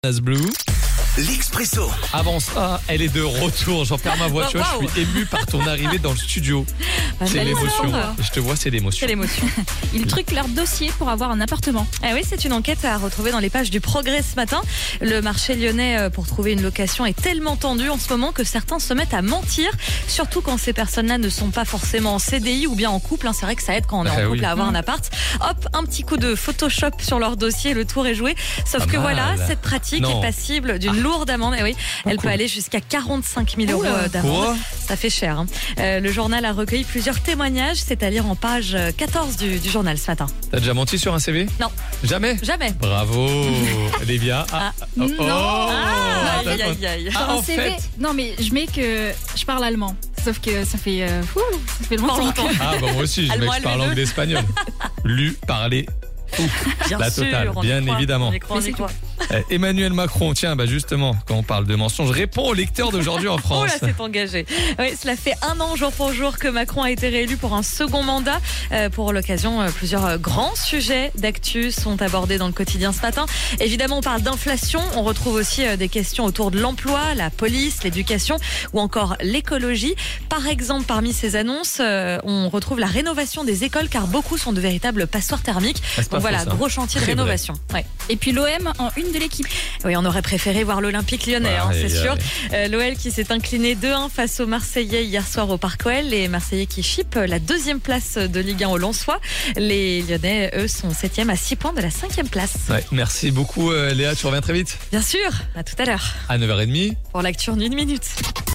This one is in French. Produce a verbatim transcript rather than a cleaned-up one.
Blue. L'Expresso. Avant ça, elle est de retour. J'en perds ma voix, tu vois, Wow. je suis ému par ton arrivée dans le studio. Bah, C'est salut, l'émotion. alors. Je te vois, c'est l'émotion. C'est l'émotion. Ils truquent leur dossier pour avoir un appartement. Ah oui, c'est une enquête à retrouver dans les pages du Progrès ce matin. Le marché lyonnais euh, pour trouver une location est tellement tendu en ce moment que certains se mettent à mentir, surtout quand ces personnes-là ne sont pas forcément en C D I ou bien en couple. Hein. C'est vrai que ça aide quand on est en Ah couple oui. à avoir un appart. Hop, un petit coup de Photoshop sur leur dossier, le tour est joué. Sauf Pas que mal. voilà, cette pratique Non. est passible d'une lourde amende. Eh oui, elle cool. peut aller jusqu'à quarante-cinq mille euros euh, d'amende. Quoi Ça fait cher. Hein. Euh, le journal a recueilli plusieurs témoignages, c'est à lire en page quatorze du, du journal ce matin. T'as déjà menti sur un C V? Non. Jamais? Jamais. Bravo, Livia. Ah, oh, oh. Ah, D'accord. aïe, aïe, aïe. Ah, Sur en un C V. fait. Non, mais je mets que je parle allemand. Sauf que ça fait, euh, fou, ça fait longtemps. longtemps. que- Ah, bah moi aussi, je, Allemand, mec, je parle L V deux. anglais espagnol. Lu, parler. Bien La sûr, totale, on y bien croit, évidemment. on y croit, on y Mais c'est croit. Euh, Emmanuel Macron, tiens, bah justement, quand on parle de mensonges, réponds aux lecteurs d'aujourd'hui en Oh France. là, c'est engagé. Oui, cela fait un an jour pour jour que Macron a été réélu pour un second mandat. Euh, pour l'occasion, euh, plusieurs euh, grands sujets d'actu sont abordés dans le quotidien ce matin. Évidemment, on parle d'inflation. On retrouve aussi euh, des questions autour de l'emploi, la police, l'éducation ou encore l'écologie. Par exemple, parmi ces annonces, euh, on retrouve la rénovation des écoles car beaucoup sont de véritables passoires thermiques. Ah, c'est pas Donc voilà, faux, ça. gros chantier de Très vrai. rénovation. Ouais. Et puis l'O M en une de l'équipe. Oui, on aurait préféré voir l'Olympique lyonnais, hein, Ouais, c'est aïe, sûr. aïe. Euh, L'O L qui s'est incliné deux un face aux Marseillais hier soir au Parc O L. Les Marseillais qui chippent la deuxième place de Ligue un au Lensois. Les Lyonnais, eux, sont septième à six points de la cinquième place. Ouais, merci beaucoup, euh, Léa. Tu reviens très vite Bien sûr, à tout à l'heure à neuf heures trente. pour l'actu en une minute.